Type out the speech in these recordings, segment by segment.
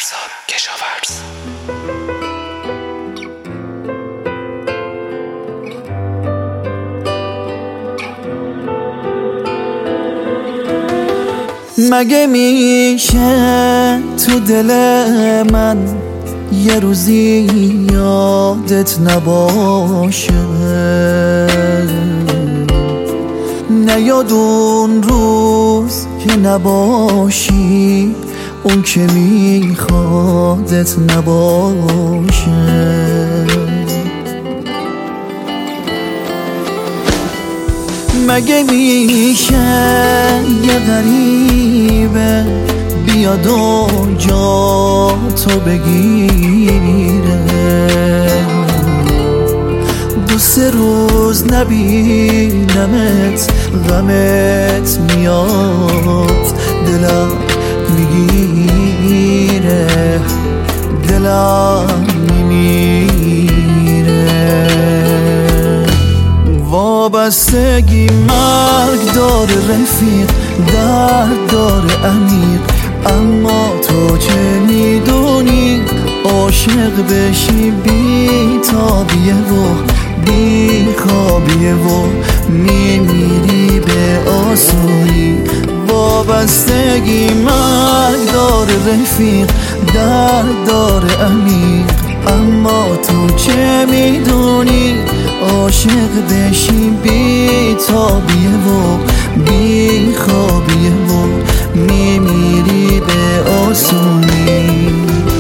فرزاد کشاورز. مگه میشه تو دل من یه روزی یادت نباشه؟ نیاد اون روز که نباشی، اون که میخوادت نباشه. مگه میشه یه غریبه بیاد و جا تو بگیره؟ 2-3 روز نبینمت غمت میاد، دلم میگیره، دلم میمیره. وابستگی مرگ داره رفیق، درد داره عمیق، اما تو چه میدونی؟ عاشق بشی بی تابیه و بی خوابیه و میمیری به آسونی. وابستگی مرگ داره رفیق، درد داره عمیق، اما تو چه میدونی؟ عاشق بشی بی تابیه و بی خوابیه و میمیری به آسونی.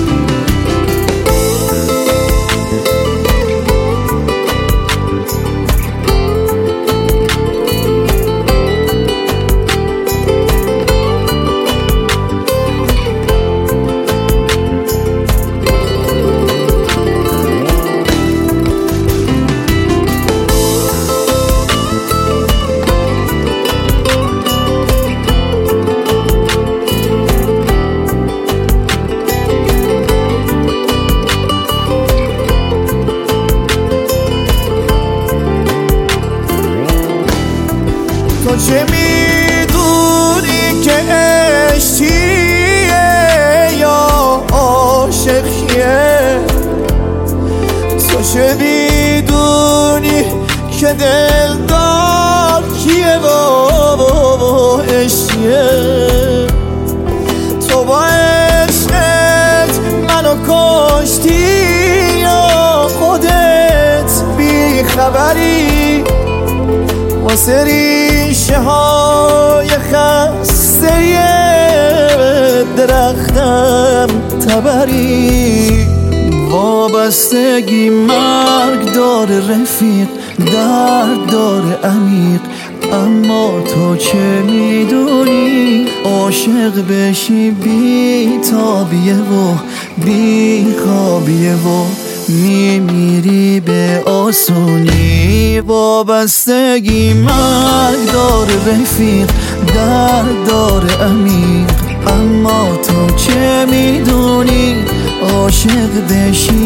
تو چه میدونی که عشق چیه یا عاشق کیه؟ تو چه میدونی که دلدار کیه و عشق چیه؟ تو با عشقت منو کشتی یا خودت بی خبری؟ واسه ریشه های خسته درختم تبری. وابستگی مرگ داره رفیق، درد داره عمیق، اما تو چه میدونی؟ عاشق بشی بی تابیه و بی خوابیه و میمیری به آسونی. وابستگی مرگ داره رفیق، درد داره عمیق، اما تو چه میدونی؟ عاشق بشی